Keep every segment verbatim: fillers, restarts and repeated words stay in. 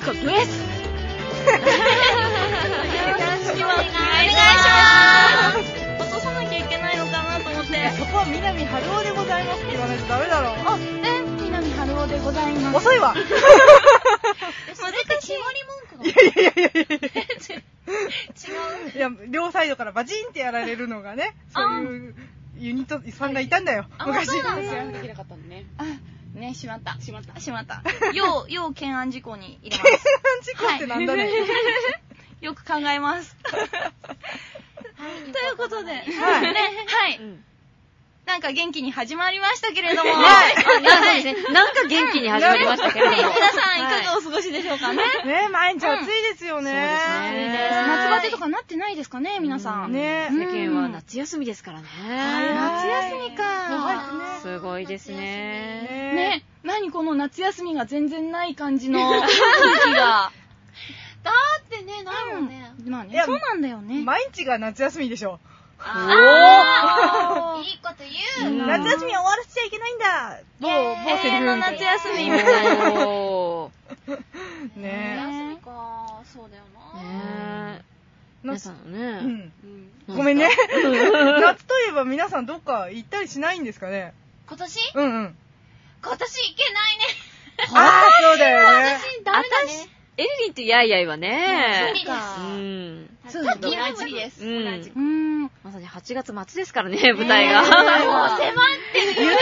です。よろしくお願いします。落とさなきゃいけないのかなと思って。 そこは南春夫でございますって言わないとダメだろう。 あ、え、南春夫でございます。 遅いわ。 難しい。 いやいやいやいやいや違う。いや、両サイドからバチンってやられるのがね、そういうユニットさんがいたんだよ、昔。 そうなんですよ。できなかったんでね。 あ、ね、しまった。 しまった。 しまった。要、要懸案事項に入れます。 懸案事項ってなんだね。 よく考えます。ということで、はい。ね、はい。なんか元気に始まりましたけれども。 はい。なんかなんか元気に始まりましたけれども。 皆さんいかがお過ごしでしょうかね。 ね、毎日暑いですよね。 そうですね。 夏バテとかなってないですかね、皆さん。 ね。世間は夏休みですからね。 夏休みか。 すごいですね。 ね、何この夏休みが全然ない感じの空気が。 だってね、ないもんね。 まあね、そうなんだよね。 毎日が夏休みでしょ。 おー、いいこと言う。 夏休み終わらせちゃいけないんだ。某某セリフの夏休みみたいな。 ね夏休みか、そうだよな。 ね。皆さんね。 ごめんね。夏といえば皆さんどっか行ったりしないんですかね。 今年？ うんうん。 今年行けないね。 ああ、そうだよね。 今年ダメだね。 エリリンとヤイヤイはね。 無理です。 うん。 さっき同じです。 同じ。 うん。 まさにはちがつ末ですからね、舞台が。 もう迫ってる。言っとけ、言っとけ。 やばいよ。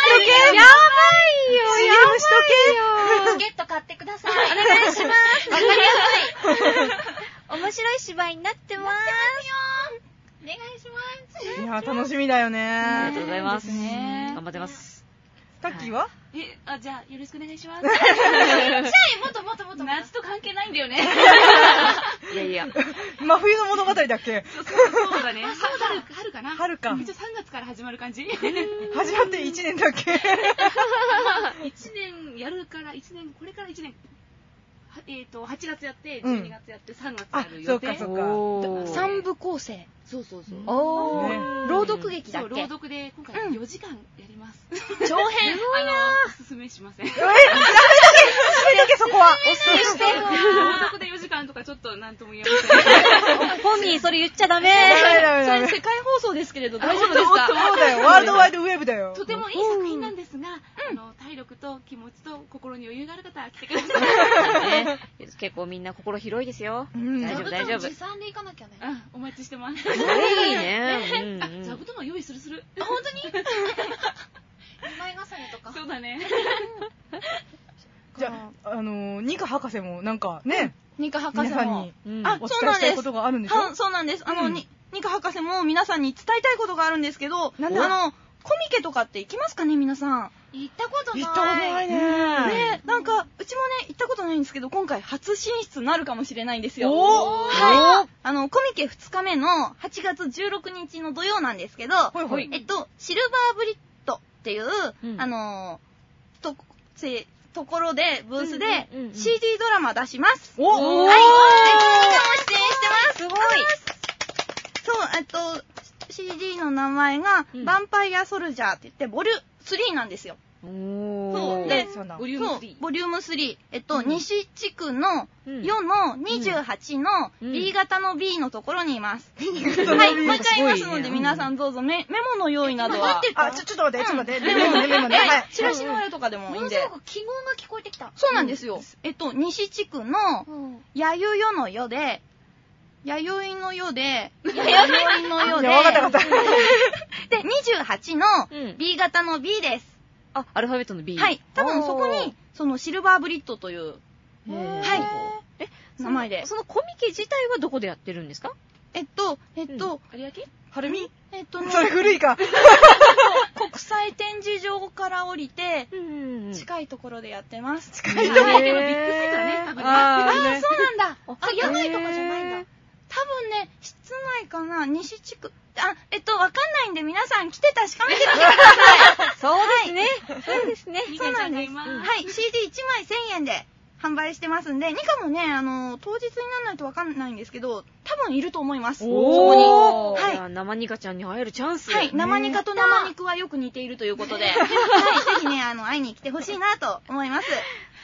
やばいよ。 チケット買ってください。お願いします。 わかりやすい。 面白い芝居になってます。 お願いします。 いや、楽しみだよね。 ありがとうございます。 ね。 頑張ってます。 タッキーは？ え、あ、じゃあ、よろしくお願いします。 シャイ、 もっともっともっと。 夏と関係ないんだよね。 いやいや。 真冬の物語だっけ？ そうだね。春、春かな。 春か。 一応さんがつから始まる感じ。 始まっていちねんだっけ？ いちねんやるから、いちねん、これからいちねん。えっと、はちがつやって、じゅうにがつやって、さんがつやる予定。 あ、そうかそうか。 三部構成。 そうそうそう。 おー。朗読劇だっけ？ 朗読で、今回よじかんやります。 長編。 あの、おすすめしません。 え、やめとけそこは。 おすすめして。 朗読でよじかんとかちょっとなんとも言えません。 本人それ言っちゃダメ。 それ世界放送ですけれど大丈夫ですか？ そうだよ。ワールドワイドウェブだよ。 とてもいい作品なんですが、あの、体力と気持ちと心に余裕がある方は来てください。 結構みんな心広いですよ。大丈夫大丈夫。 持参で行かなきゃね。お待ちしてます。 いいね。 座布団は用意するする。 本当に？ にまい重ねとか。そうだね。 じゃあ、あの、ニカ博士もなんかね、 ニカ博士も。 あ、そうなんです。ことがあるんでしょ？ そうなんです。あの、ニカ博士も皆さんに伝えたいことがあるんですけど、あの、コミケとかって行きますかね、皆さん。 行ったことない。 行ったことないね。 ね、なんか、うちもね、行ったことないんですけど、今回初進出なるかもしれないんですよ。 おー。 はい。あの、コミケふつかめのはちがつじゅうろくにちの土曜なんですけど、えっと、シルバーブリッドっていう、あの、と、せ、ところで、ブースで シーディー ドラマ出します。 おおはい。で、ニカも出演してます。 すごい。 そう、えっと、シーディー の名前が、ヴァンパイアソルジャーって言って、ボリュスリーなんですよ。そう。で、 ボリュームスリー。 ボリュームスリー。えっと、西地区のよのにじゅうはちの ビー 型の ビー のところにいます。はい、もう一回言いますので、皆さんどうぞメモの用意などは。 あ、ちょ、ちょっと待って、ちょっと待って。メモね、メモね。はい。 チラシの絵とかでもいいんで。 記号が聞こえてきた。 そうなんですよ。えっと、西地区の、やゆよのよで、やよいのよで、やよいのよで、 わかったわかった。 で、にじゅうはちの ビー 型の ビー です。 あ、アルファベットの ビー。 はい。多分そこに、そのシルバーブリッドという、はい。え、名前で。 そのコミケ自体はどこでやってるんですか？ えっと、えっと、 有明？ はるみ？ えっと、 それ古いか。 国際展示場から降りて、近いところでやってます。 近いところだけどビッグサイトだね、多分ね。 ああ、そうなんだ。 あ、野外とかじゃないんだ。 多分ね、室内かな、西地区。あ、えっと、わかんないんで皆さん来て確かめてみてください。 そうですね。そうですね。 そうなんです。はい、シーディーいち 枚せんえんで販売してますんで、ニカもね、あの、当日にならないとわかんないんですけど、多分いると思います。そこに。 はい。生ニカちゃんに会えるチャンス。 はい、生ニカと生肉はよく似ているということで、はい、ぜひね、あの、会いに来てほしいなと思います。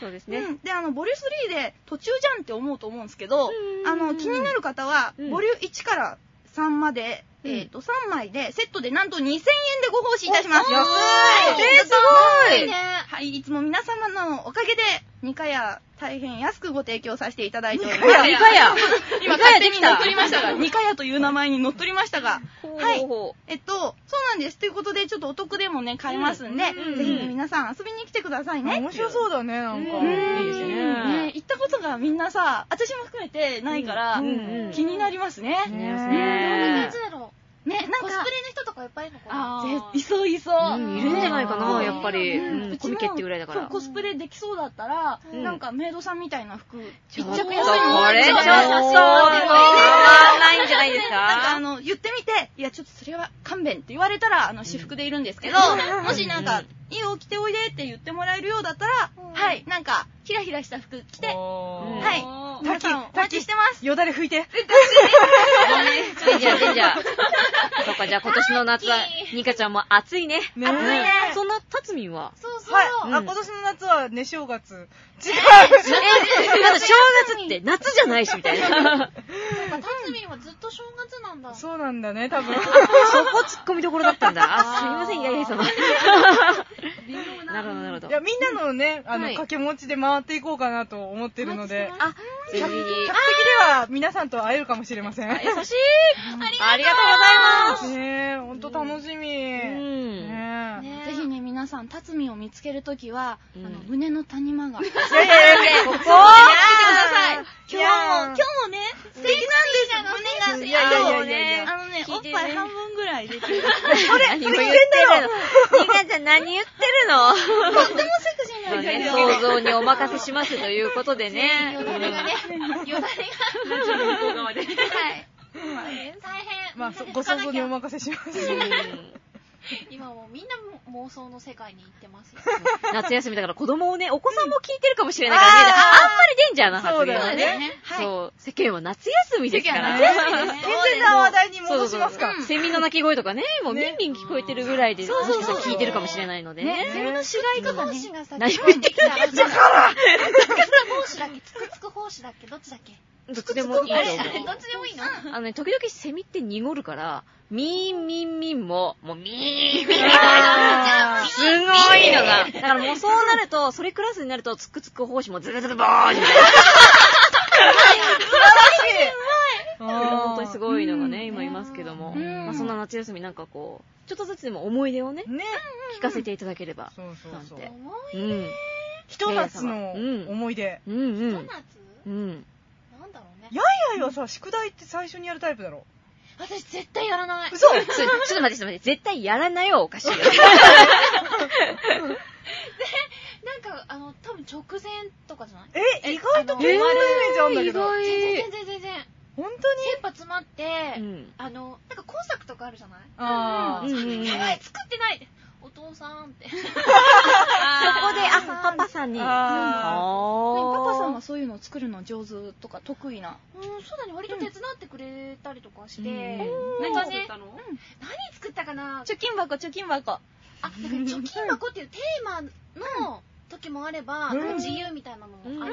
そうですね。 うん、で、あの、ボリュースリーで途中じゃんって思うと思うんですけど、あの、気になる方は、ボリューいちからさんまで、うん、えっと、さんまいで、セットでなんとにせんえんでご奉仕いたします。 安い。 えー、すごいね。はい、いつも皆様のおかげで、ニカヤ大変安くご提供させていただいております。 ニカヤ今勝手に乗っ取りましたが、ニカヤという名前に乗っ取りましたが、はい。えっと、そうなんです。ということで、ちょっとお得でもね、買えますんで、うん、ぜひね、皆さん遊びに来てくださいね。 面白そうだね、なんか。 うん、いいですね。ね、行ったことがみんなさ、私も含めてないから、気になりますね。 ね。 どんな感じだろう。 ね、なんかコスプレの人とかいっぱいいるのかな。 いそういそう。 いるんじゃないかな、やっぱり。 うコミケってぐらいだから。 コスプレできそうだったら、なんかメイドさんみたいな服、一着安いの。 これちょっと、ないんじゃないですか。 なんかあの、言ってみて、いや、ちょっとそれは勘弁って言われたら、あの、私服でいるんですけど、もしなんか、いいよ、着ておいでって言ってもらえるようだったら、はい、なんか、ひらひらした服着て、はい、皆さんお待ちしてます。 よだれ拭いて。 デンジャー、デンジャー。そっか、じゃあ今年の夏は、ニカちゃんも暑いね。 暑いね。 そんなタツミンはそうそう。 はい。あ、今年の夏はね、正月。違う。 え、まだ正月って夏じゃないし、みたいな。 そうか、タツミンはずっと正月なんだ。 そうなんだね、多分。 そこ突っ込みどころだったんだ。あ、すみません、いやいや、その。なるほど、なるほど。 いや、みんなのね、あの、掛け持ちで回っていこうかなと思ってるので。 あ、ぜひ。 客席では皆さんと会えるかもしれません。 優しい。ありがとうございます。 ねえ、ほんと楽しみ。 ぜひね、皆さん、タツミンを見つけるときは、あの、胸の谷間が。いやいやいや、ここ見てください。今日も、今日もね、素敵なんです、胸が。 いやいやいやいや。 あのね、おっぱい半分ぐらい出てる。 それ、何言ってるの？ニカちゃん何言ってるの？ とってもセクシーなんですよ。 想像にお任せしますということでね。 よだれがね、よだれが。ラジオの向こう側で。はい。大変。 まあ、ご想像にお任せします。 今もうみんな妄想の世界に行ってますよ。 夏休みだから子供をね、お子さんも聞いてるかもしれないからね。あんまりデンジャーな発言はね。そう。世間は夏休みですから。 夏休みです。健全な話題に戻しますか。 セミの鳴き声とかね、もうビンビン聞こえてるぐらいで、もしかしたら聞いてるかもしれないのでね。 セミの死骸とかね。 何言ってるんですか？ だからつくつく奉仕だっけ？つくつく奉仕だっけ？どっちだっけ？ どっちでもいいと思う。 どっちでもいいの？ あのね、時々セミって濁るから、ミーンミンミンも、もうミーンミンすごいのが。だからもうそうなると、それクラスになると、つくつく奉仕もズルズルボーンみたいな。素晴らしい。本当にすごいのがね、今いますけども。まあそんな夏休みなんかこう、ちょっとずつでも思い出をね、聞かせていただければ。 そうそうそう。 思い出。 ひと夏の思い出。 うんうん。 ひと夏？ うん。 なんだろうね。 やいやいはさ、宿題って最初にやるタイプだろ。 私絶対やらない。 嘘？ ちょっと待って、ちょっと待って、絶対やらないよ、おかしいよ。で、なんか、あの、多分直前とかじゃない？ え、意外と決まるイメージあるんだけど。 全然全然全然。 本当に？ 切羽詰まって、あの、なんか工作とかあるじゃない？ ああ。 やばい、作ってない。お父さんって。そこで、 あ、パパさんに。 パパさんはそういうのを作るの上手とか得意な。 うん、そうだね。割と手伝ってくれたりとかして。 何作ったの？ 何作ったかな？ 貯金箱、貯金箱。あ、 なんか貯金箱っていうテーマの時もあれば、自由みたいなのもあって。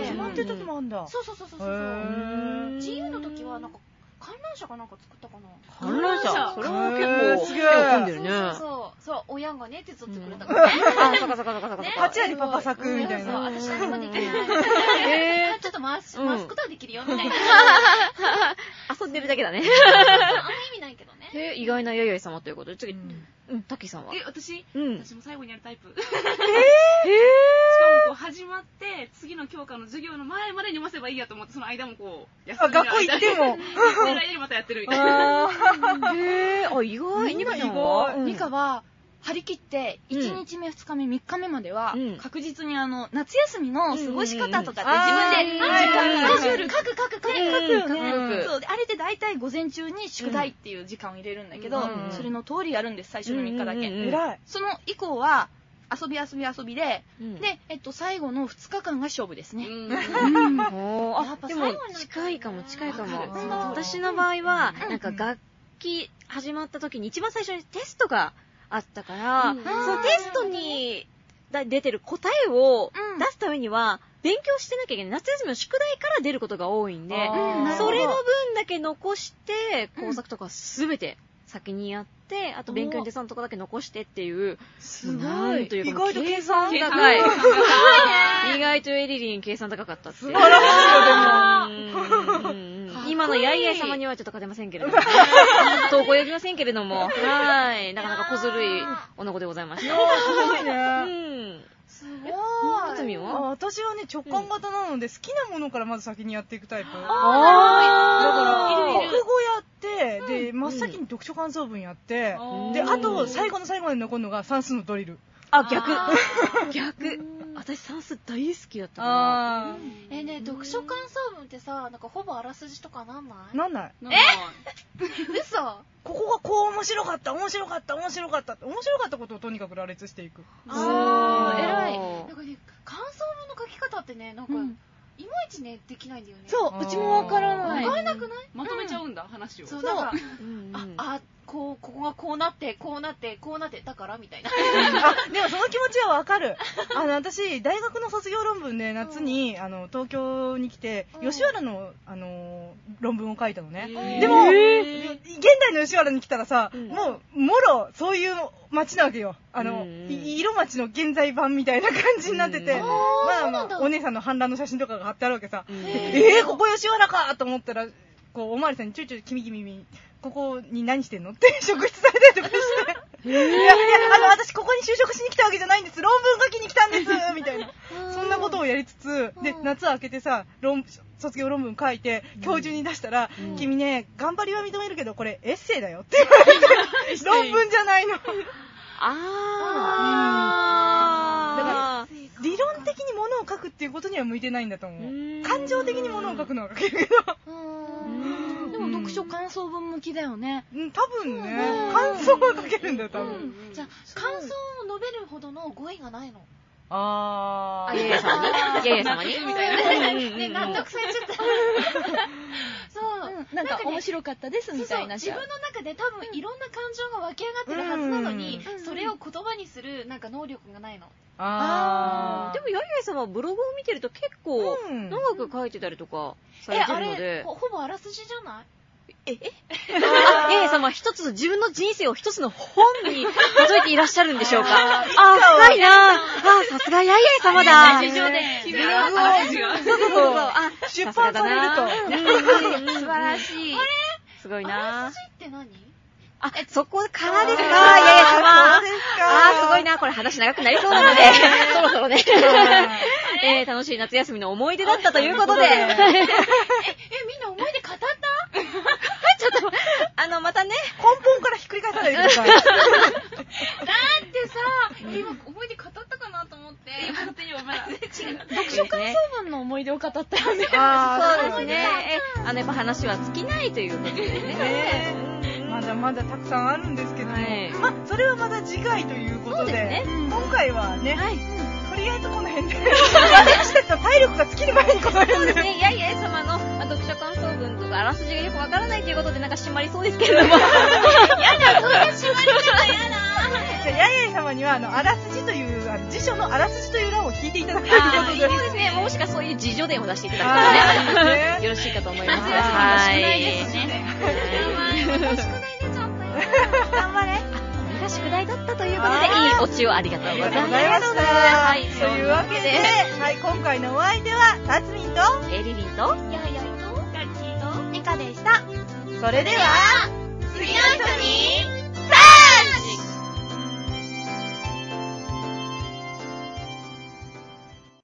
決まってる時もあるんだ。 そうそうそうそうそう。自由の時はなんか、観覧車かなんか作ったかな。 観覧車？それは結構、手を組んでるね。 そうそう。そう、親がね、手伝ってくれたからね。 あ、そかそかそかそかそか。 はち割パパ作みたいな。 私何もできない。えー、ちょっと回すことはできるよ、みたいな。 遊んでるだけだね。 あんま意味ないけどね。 え、意外なやいやい様ということで、次、うん、タッキーさんは。 え、私うん。 私も最後にやるタイプ。 えー、しかもこう始まって、次の教科の授業の前まで読ませばいいやと思って、その間もこう、 休みの間。あ、学校行っても。 その間にまたやってるみたいな。 へー、あ、意外。ニカちゃんは？ ニカは、張り切って、いちにちめ、ふつかめ、みっかめまでは、確実にあの、夏休みの過ごし方とかって自分で、時間スケジュール、書く書く書く書くよね。そう。あれで大体午前中に宿題っていう時間を入れるんだけど、それの通りやるんです、最初のみっかだけ。 偉い。 その以降は、遊び遊び遊びで、で、えっと、最後のふつかかんが勝負ですね。 あ、でも、近いかも、近いかも。私の場合は、なんか楽器始まった時に一番最初にテストが、あったから、そのテストに出てる答えを出すためには、勉強してなきゃいけない。夏休みの宿題から出ることが多いんで、それの分だけ残して、工作とかすべて先にやって、あと勉強に出さんとかだけ残してっていう、 すごい。 という意外と計算高い。意外とエリリン計算高かったって。素晴らしいよ、 でも。今のやいやい様にはちょっと勝てませんけれども。投稿呼びませんけれども。はい。なかなか小ずるい女子でございました。 すごいね。 うん。 すごい。 つみは私はね、直感型なので、好きなものからまず先にやっていくタイプ。ああだから、国語やって、で、真っ先に読書感想文やって、で、あと、最後の最後まで残るのが算数のドリル。 あ、逆。逆。私算数大好きだったから。 え、ね、読書感想文ってさ、なんかほぼあらすじとかなんないなんない。 え嘘ここがこう面白かった、面白かった、面白かった。面白かったことをとにかく羅列していく。 あー、偉い。なんかね、感想文の書き方ってね、なんか、いまいちね、できないんだよね。 そう、うちもわからない。 わからなくない？ まとめちゃうんだ、話を。 そう、なんか、あ、こう、ここがこうなって、こうなって、こうなって、だからみたいな。 あ、でもその気持ちはわかる。あの、私、大学の卒業論文で夏に、あの、東京に来て、吉原の、あの、論文を書いたのね。でも、現代の吉原に来たらさ、もう、もろ、そういう街なわけよ。あの、色町の現在版みたいな感じになってて、まあまあ、お姉さんの反乱の写真とかが貼ってあるわけさ。えー、ここ吉原かと思ったら、こう、おまわりさんにちょいちょい、君君君、ここに何してんのって職質されたりとかして。いや、いや、あの、私ここに就職しに来たわけじゃないんです。論文書きに来たんですみたいな。そんなことをやりつつ、で、夏明けてさ、論、卒業論文書いて、教授に出したら、うん、君ね、頑張りは認めるけど、これエッセイだよって言われて、論文じゃないの。 あー。 だから、理論的にものを書くっていうことには向いてないんだと思う。感情的にものを書くのは書けるけど。 でも読書感想文向きだよね。 うん、多分ね。感想は書けるんだよ、多分。 じゃあ、感想を述べるほどの語彙がないの。 あー。 あ、いやいや様にいやいや様にみたいな。ね、納得されちゃった。そう。 なんか面白かったですみたいな。 自分の中で多分いろんな感情が湧き上がってるはずなのに、それを言葉にするなんか能力がないの。 あー。 でもやいやい様はブログを見てると結構長く書いてたりとかされてるので。 え、あれ、ほぼあらすじじゃない？ え、えあ、やいや様は一つ、自分の人生を一つの本に数えていらっしゃるんでしょうか。あ、深いなあ、さすがやいやい様だ。 地上で。 ブログを。そうそうそう。あ、 出版されると。素晴らしい。 すごいなあ。 あらすじって何？ あ、そこからですか、やいや様。 そうですか。 あー、すごいな。これ話長くなりそうなので、そろそろね。えー、楽しい夏休みの思い出だったということで。え、え、みんな思い出語ったちょっと、あの、またね。 根本からひっくり返さないでください。 だってさ、今思い出語ったかなと思って、勝手に思い出。違う。読書感想文の思い出を語ったよね。 あー、そうですね。え、あの、やっぱ話は尽きないということでね。 まだまだたくさんあるんですけども、はい、まあそれはまだ次回ということで、 ね、 今回はね、はい、とりあえずこの辺で私たちの体力が尽きる前にこの辺でそうですね、やいやい様の読書感想文とかあらすじがよくわからないということでなんか締まりそうですけれどもやだ、 そんな締まり方やだ。じゃあやいやい様にはあのあらすじというあの辞書のあらすじという欄を引いていただくということで、 そうですね、もしかそういう自助伝を出していただくとねよろしいかと思います。 はい、ですね。宿題ね、ちょっと頑張れ。これが宿題だったということで、いいオチをありがとうございました。 はい、というわけで、はい、今回のお相手はたつみんとエリリンとやいやいとガッキーとミカでした。 それでは。